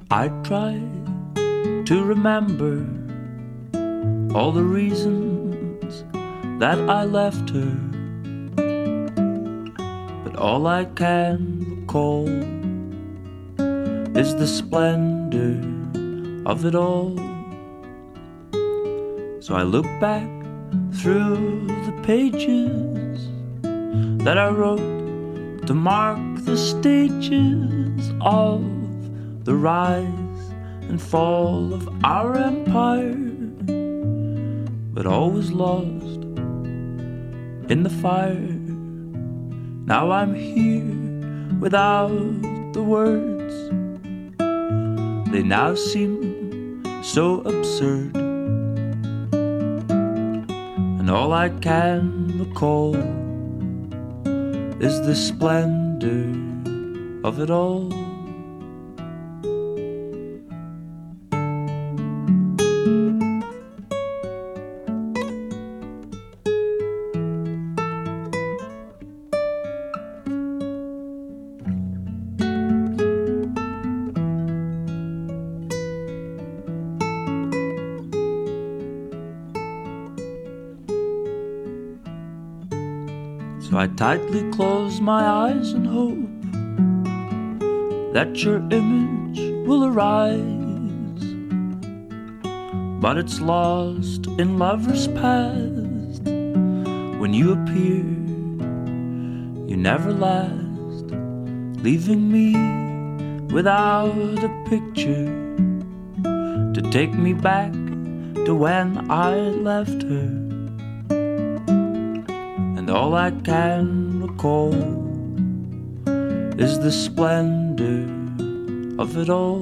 I try to remember all the reasons that I left her, but all I can recall is the splendor of it all. So I look back through the pages that I wrote to mark the stages of the rise and fall of our empire, but always lost in the fire. Now I'm here without the words. They now seem so absurd, and all I can recall is the splendor of it all. So I tightly close my eyes and hope that your image will arise, but it's lost in lovers past. When you appear, you never last, leaving me without a picture to take me back to when I left her. And all I can recall is the splendor of it all.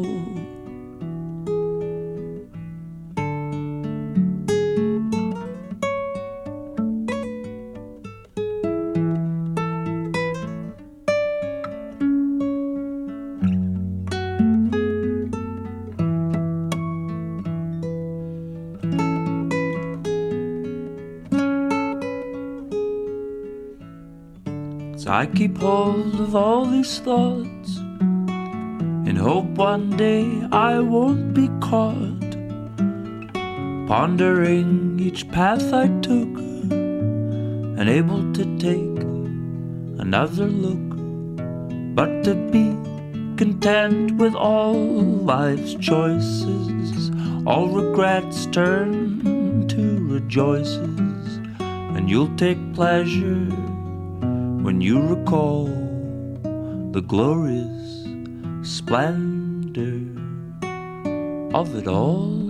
So I keep hold of all these thoughts in hope one day I won't be caught, pondering each path I took, unable to take another look, but to be content with all life's choices. All regrets turn to rejoices, and you'll take pleasure when you recall the glorious splendor of it all.